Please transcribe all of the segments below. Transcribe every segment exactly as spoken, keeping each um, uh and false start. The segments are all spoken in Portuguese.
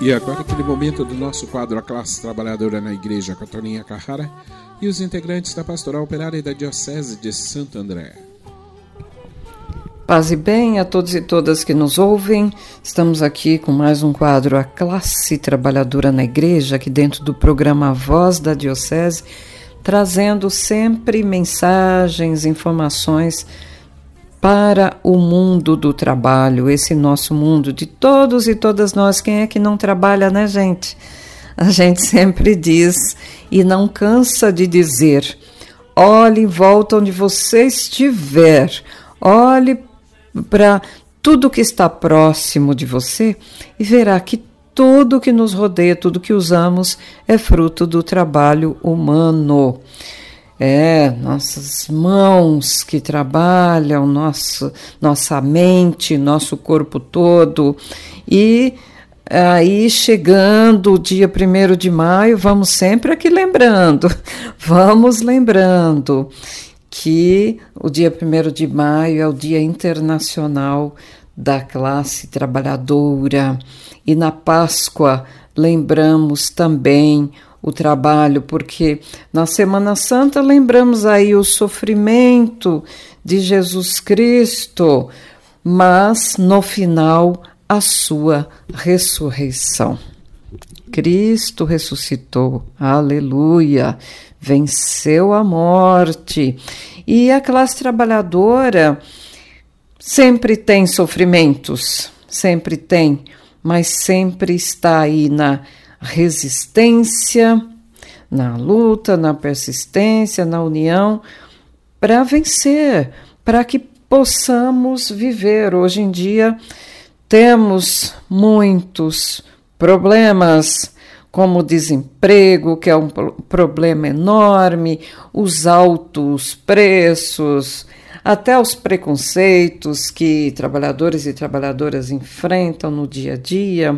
E agora aquele momento do nosso quadro A Classe Trabalhadora na Igreja, com a Toninha Carrara e os integrantes da Pastoral Operária da Diocese de Santo André. Paz e bem a todos e todas que nos ouvem. Estamos aqui com mais um quadro A Classe Trabalhadora na Igreja, aqui dentro do programa Voz da Diocese, trazendo sempre mensagens, informações para o mundo do trabalho, esse nosso mundo de todos e todas nós. Quem é que não trabalha, né, gente? A gente sempre diz e não cansa de dizer: olhe em volta onde você estiver, olhe para tudo que está próximo de você e verá que tudo que nos rodeia, tudo que usamos é fruto do trabalho humano. É, nossas mãos que trabalham, nosso, nossa mente, nosso corpo todo. E aí, chegando o dia primeiro de maio, vamos sempre aqui lembrando, vamos lembrando que o dia primeiro de maio é o Dia Internacional da Classe Trabalhadora. E na Páscoa lembramos também o trabalho, porque na Semana Santa lembramos aí o sofrimento de Jesus Cristo, mas no final a sua ressurreição. Cristo ressuscitou, aleluia, venceu a morte. E a classe trabalhadora sempre tem sofrimentos, sempre tem, mas sempre está aí na resistência, na luta, na persistência, na união, para vencer, para que possamos viver. Hoje em dia temos muitos problemas, como o desemprego, que é um problema enorme, os altos preços, até os preconceitos que trabalhadores e trabalhadoras enfrentam no dia a dia,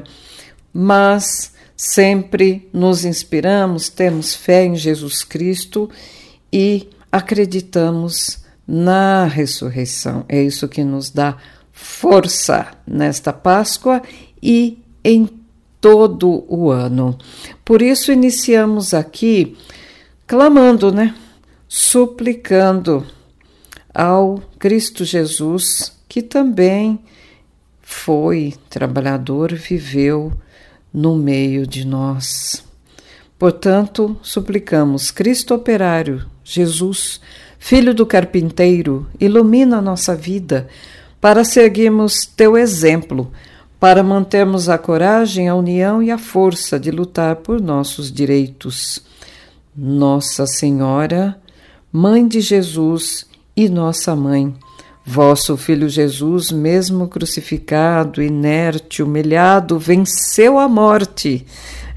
mas sempre nos inspiramos, temos fé em Jesus Cristo e acreditamos na ressurreição. É isso que nos dá força nesta Páscoa e em todo o ano. Por isso iniciamos aqui clamando, né? Suplicando ao Cristo Jesus, que também foi trabalhador, viveu no meio de nós. Portanto, suplicamos: Cristo operário, Jesus, Filho do carpinteiro, ilumina a nossa vida para seguirmos teu exemplo, para mantermos a coragem, a união e a força de lutar por nossos direitos. Nossa Senhora, Mãe de Jesus e nossa Mãe, vosso Filho Jesus, mesmo crucificado, inerte, humilhado, venceu a morte,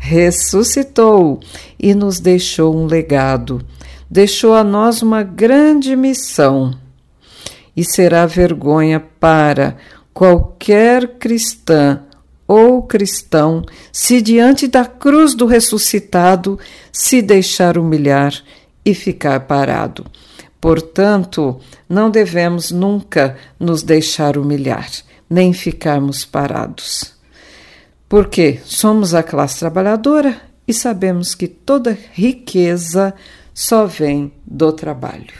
ressuscitou e nos deixou um legado. Deixou a nós uma grande missão e será vergonha para qualquer cristã ou cristão se diante da cruz do ressuscitado se deixar humilhar e ficar parado. Portanto, não devemos nunca nos deixar humilhar, nem ficarmos parados. Porque somos a classe trabalhadora e sabemos que toda riqueza só vem do trabalho.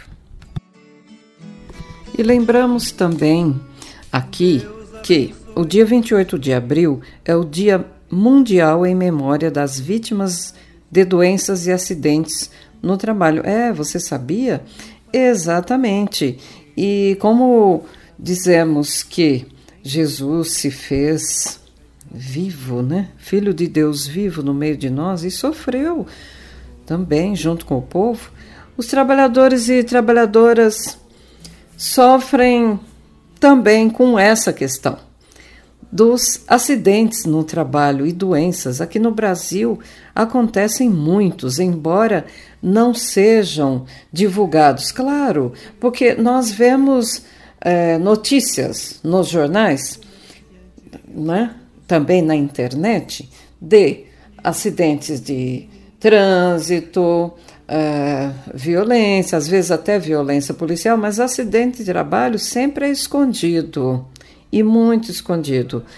E lembramos também aqui que o dia vinte e oito de abril é o Dia Mundial em memória das vítimas de doenças e acidentes no trabalho. É, você sabia? Exatamente. E como dizemos que Jesus se fez vivo, né? Filho de Deus vivo no meio de nós e sofreu também junto com o povo, os trabalhadores e trabalhadoras sofrem também com essa questão dos acidentes no trabalho e doenças. Aqui no Brasil acontecem muitos, embora não sejam divulgados, claro, porque nós vemos é, notícias nos jornais, né, também na internet, de acidentes de trânsito, é, violência, às vezes até violência policial, mas acidente de trabalho sempre é escondido, e muito escondido.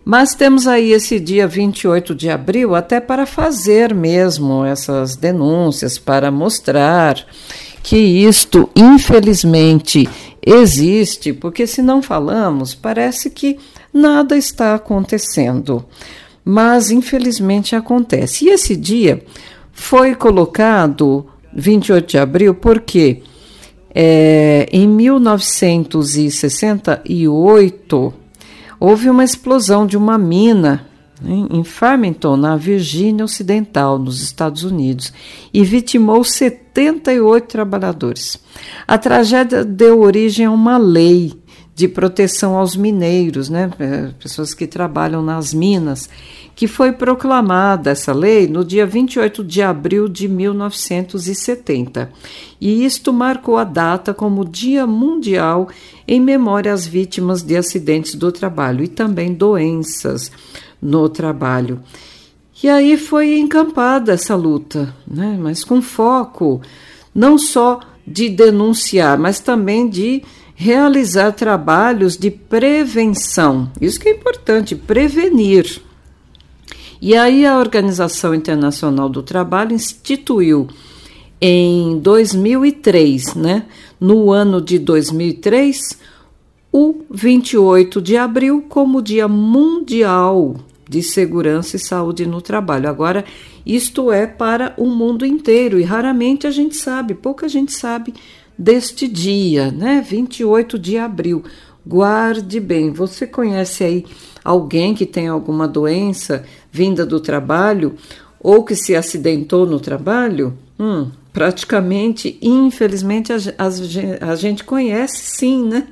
Mas temos aí esse dia vinte e oito de abril até para fazer mesmo essas denúncias, para mostrar que isto, infelizmente, existe, porque se não falamos, parece que nada está acontecendo. Mas, infelizmente, acontece. E esse dia foi colocado, vinte e oito de abril, porque é, em mil novecentos e sessenta e oito houve uma explosão de uma mina em Farmington, na Virgínia Ocidental, nos Estados Unidos, e vitimou setenta e oito trabalhadores. A tragédia deu origem a uma lei de proteção aos mineiros, né, pessoas que trabalham nas minas, que foi proclamada essa lei no dia vinte e oito de abril de mil novecentos e setenta. E isto marcou a data como Dia Mundial em memória às vítimas de acidentes do trabalho e também doenças no trabalho. E aí foi encampada essa luta, né, mas com foco não só de denunciar, mas também de realizar trabalhos de prevenção. Isso que é importante, prevenir. E aí a Organização Internacional do Trabalho instituiu em dois mil e três, né, no ano de dois mil e três, o vinte e oito de abril como Dia Mundial de Segurança e Saúde no Trabalho. Agora, isto é para o mundo inteiro e raramente a gente sabe, pouca gente sabe deste dia, né? vinte e oito de abril. Guarde bem, você conhece aí alguém que tem alguma doença vinda do trabalho ou que se acidentou no trabalho? Hum, praticamente, infelizmente, a, a, a gente conhece sim, né?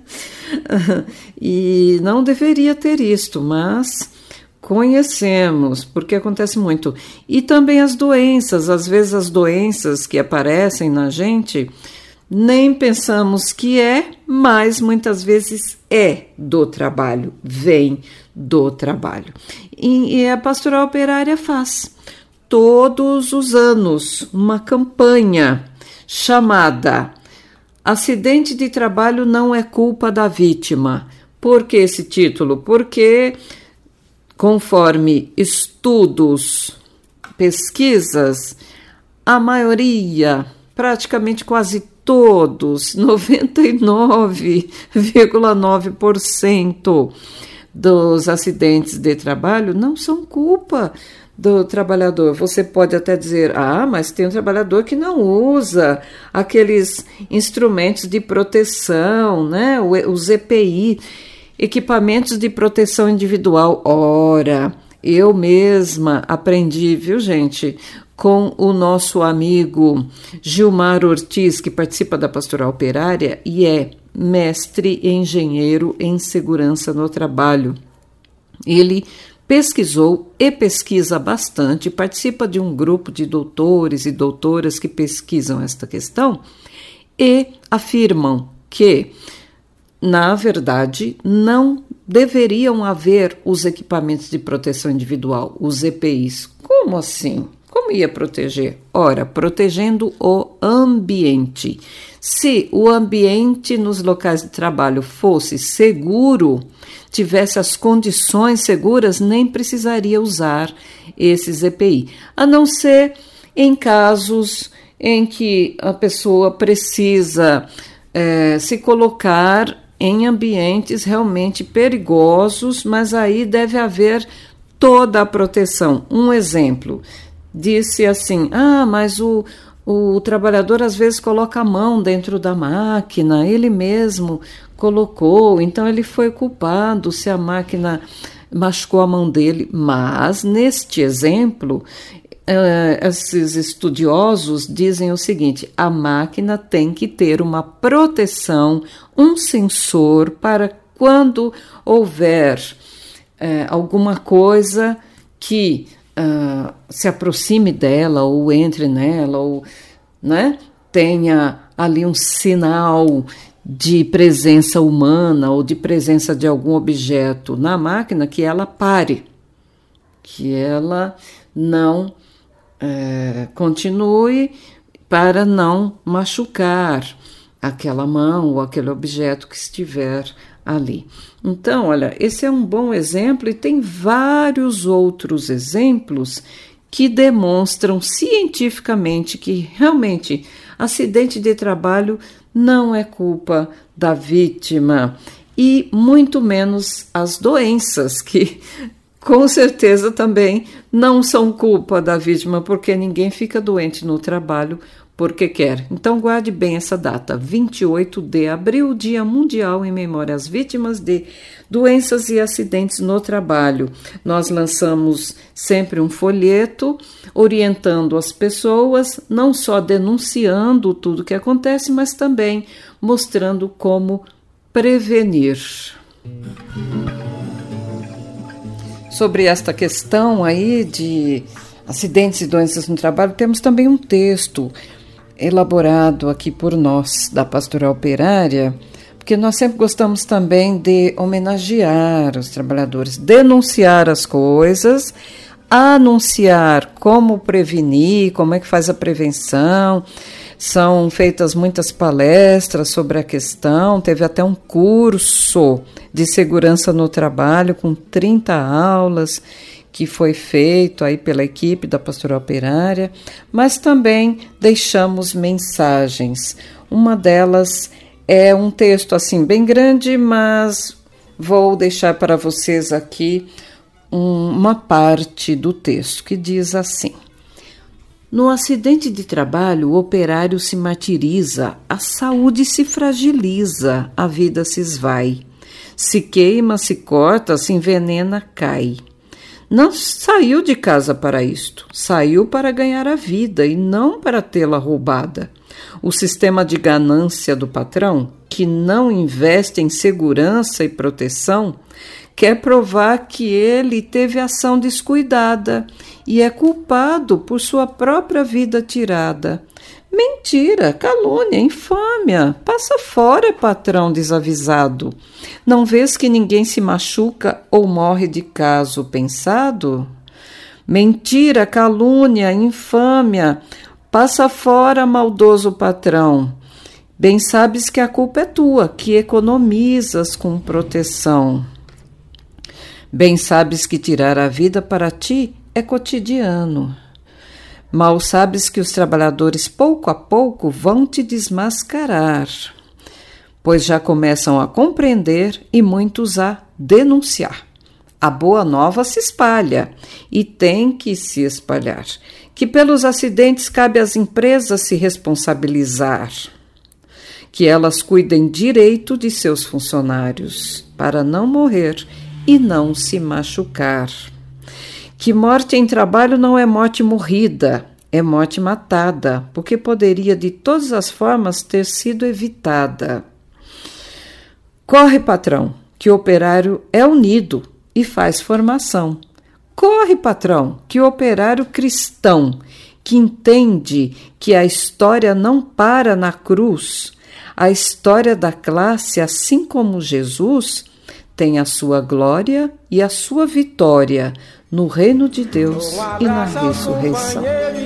E não deveria ter isto, mas conhecemos, porque acontece muito. E também as doenças, às vezes as doenças que aparecem na gente, nem pensamos que é, mas muitas vezes é do trabalho, vem do trabalho. E, e a Pastoral Operária faz todos os anos uma campanha chamada Acidente de Trabalho Não é Culpa da Vítima. Por que esse título? Porque, conforme estudos, pesquisas, a maioria, praticamente quase todos, noventa e nove vírgula nove por cento dos acidentes de trabalho não são culpa do trabalhador. Você pode até dizer, ah, mas tem um trabalhador que não usa aqueles instrumentos de proteção, né? Os E P I, equipamentos de proteção individual. Ora, eu mesma aprendi, viu, gente, com o nosso amigo Gilmar Ortiz, que participa da Pastoral Operária e é mestre e engenheiro em segurança no trabalho. Ele pesquisou e pesquisa bastante, participa de um grupo de doutores e doutoras que pesquisam esta questão e afirmam que, na verdade, não deveriam haver os equipamentos de proteção individual, os E P Is. Como assim? Como ia proteger? Ora, protegendo o ambiente. Se o ambiente nos locais de trabalho fosse seguro, tivesse as condições seguras, nem precisaria usar esses E P I. A não ser em casos em que a pessoa precisa é, se colocar em ambientes realmente perigosos, mas aí deve haver toda a proteção. Um exemplo, disse assim, ah, mas o, o trabalhador às vezes coloca a mão dentro da máquina, ele mesmo colocou, então ele foi culpado se a máquina machucou a mão dele. Mas, neste exemplo, uh, esses estudiosos dizem o seguinte, a máquina tem que ter uma proteção, um sensor para quando houver uh, alguma coisa que Uh, se aproxime dela ou entre nela ou, né, tenha ali um sinal de presença humana ou de presença de algum objeto na máquina, que ela pare, que ela não é, continue para não machucar aquela mão ou aquele objeto que estiver ali. Então, olha, esse é um bom exemplo e tem vários outros exemplos que demonstram cientificamente que realmente acidente de trabalho não é culpa da vítima e muito menos as doenças, que com certeza também não são culpa da vítima, porque ninguém fica doente no trabalho porque quer. Então guarde bem essa data, vinte e oito de abril, Dia Mundial em Memória às Vítimas de Doenças e Acidentes no Trabalho. Nós lançamos sempre um folheto orientando as pessoas, não só denunciando tudo que acontece, mas também mostrando como prevenir. Sobre esta questão aí de acidentes e doenças no trabalho, temos também um texto elaborado aqui por nós, da Pastoral Operária, porque nós sempre gostamos também de homenagear os trabalhadores, denunciar as coisas, anunciar como prevenir, como é que faz a prevenção. São feitas muitas palestras sobre a questão, teve até um curso de segurança no trabalho com trinta aulas, que foi feito aí pela equipe da Pastoral Operária, mas também deixamos mensagens. Uma delas é um texto assim bem grande, mas vou deixar para vocês aqui um, uma parte do texto que diz assim: no acidente de trabalho, o operário se martiriza, a saúde se fragiliza, a vida se esvai, se queima, se corta, se envenena, cai. Não saiu de casa para isto, saiu para ganhar a vida e não para tê-la roubada. O sistema de ganância do patrão, que não investe em segurança e proteção, quer provar que ele teve ação descuidada e é culpado por sua própria vida tirada. Mentira, calúnia, infâmia, passa fora, patrão desavisado. Não vês que ninguém se machuca ou morre de caso pensado? Mentira, calúnia, infâmia, passa fora, maldoso patrão. Bem sabes que a culpa é tua, que economizas com proteção. Bem sabes que tirar a vida para ti é cotidiano. Mal sabes que os trabalhadores pouco a pouco vão te desmascarar, pois já começam a compreender e muitos a denunciar. A boa nova se espalha e tem que se espalhar, que pelos acidentes cabe às empresas se responsabilizar, que elas cuidem direito de seus funcionários, para não morrer e não se machucar. Que morte em trabalho não é morte morrida, é morte matada, porque poderia de todas as formas ter sido evitada. Corre, patrão, que o operário é unido e faz formação. Corre, patrão, que o operário cristão, que entende que a história não para na cruz, a história da classe, assim como Jesus, tem a sua glória e a sua vitória no reino de Deus e na ressurreição.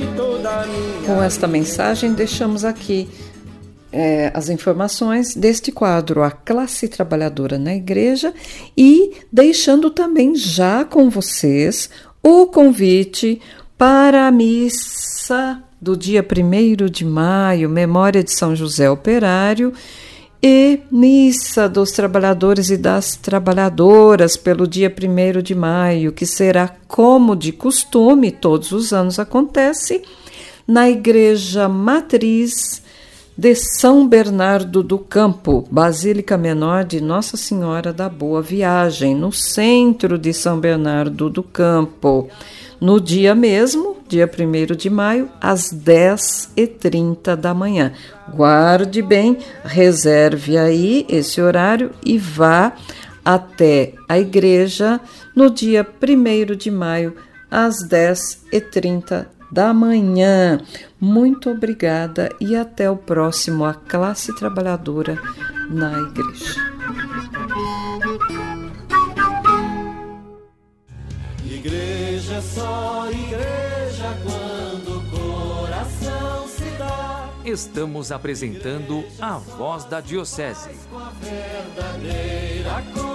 Com esta mensagem, deixamos aqui é, as informações deste quadro, A Classe Trabalhadora na Igreja, e deixando também já com vocês o convite para a missa do dia primeiro de maio, memória de São José Operário, e missa dos trabalhadores e das trabalhadoras pelo dia primeiro de maio, que será, como de costume, todos os anos acontece, na Igreja Matriz de São Bernardo do Campo, Basílica Menor de Nossa Senhora da Boa Viagem, no centro de São Bernardo do Campo, no dia mesmo, dia primeiro de maio, às dez e trinta da manhã. Guarde bem, reserve aí esse horário e vá até a igreja no dia primeiro de maio, às dez e trinta da manhã. Muito obrigada e até o próximo A Classe Trabalhadora na Igreja. Igreja é só igreja quando o coração se dá. Estamos apresentando A Voz da Diocese. Com a verdadeira pra